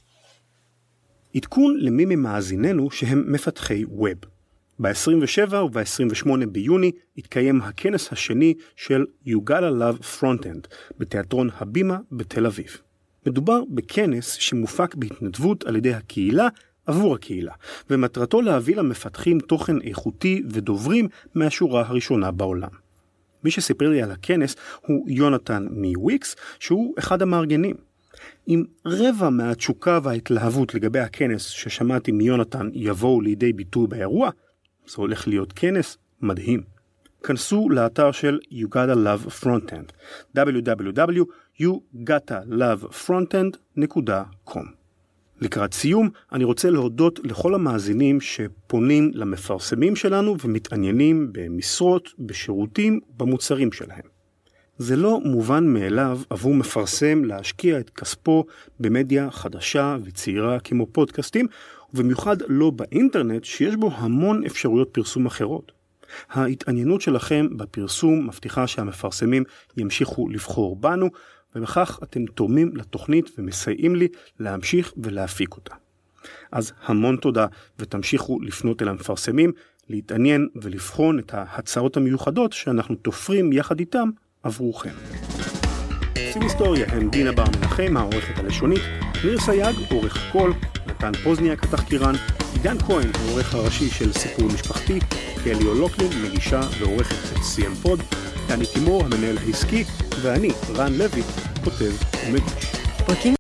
עדכון למי ממאזיננו שהם מפתחי ווב. ב-עשרים ושבעה וב-עשרים ושמונה ביוני התקיים הכנס השני של You Gotta Love Frontend בתיאטרון הבימה בתל אביב. מדובר בכנס שמופק בהתנדבות על ידי הקהילה עבור הקהילה, ומטרתו להביא למפתחים תוכן איכותי ודוברים מהשורה הראשונה בעולם. מי שסיפר לי על הכנס הוא יונתן מוויקס, שהוא אחד המארגנים. עם רבע מהתשוקה וההתלהבות לגבי הכנס ששמעתי מיונתן יבואו לידי ביטוי באירוע, זה הולך להיות כנס מדהים. כנסו לאתר של You Gotta Love Frontend, דאבליו דאבליו דאבליו נקודה יו גוטה לאב פרונטנד נקודה קום. לקראת סיום, אני רוצה להודות לכל המאזינים שפונים למפרסמים שלנו ומתעניינים במשרות, בשירותים, במוצרים שלהם. זה לא מובן מאליו עבור מפרסם להשקיע את כספו במדיה חדשה וצעירה כמו פודקאסטים, ובמיוחד לא באינטרנט שיש בו המון אפשרויות פרסום אחרות. ההתעניינות שלכם בפרסום מבטיחה שהמפרסמים ימשיכו לבחור בנו, ובכך אתם תורמים לתוכנית ומסייעים לי להמשיך ולהפיק אותה. אז המון תודה, ותמשיכו לפנות אל המפרסמים, להתעניין ולבחון את ההצעות המיוחדות שאנחנו תופרים יחד איתם עבורכם. עושים היסטוריה הם דינה בר מנחם, העורכת הלשונית, ניר סייג, עורך הקול, נתן פוזניאק התחקירן, עידן כהן, העורך הראשי של סיפור משפחתי, קלי אולוקלין, מגישה ועורכת את סי אם פוד, דני תימור, המנהל העסקי, ואני, רן לוי, כותב ומגיש.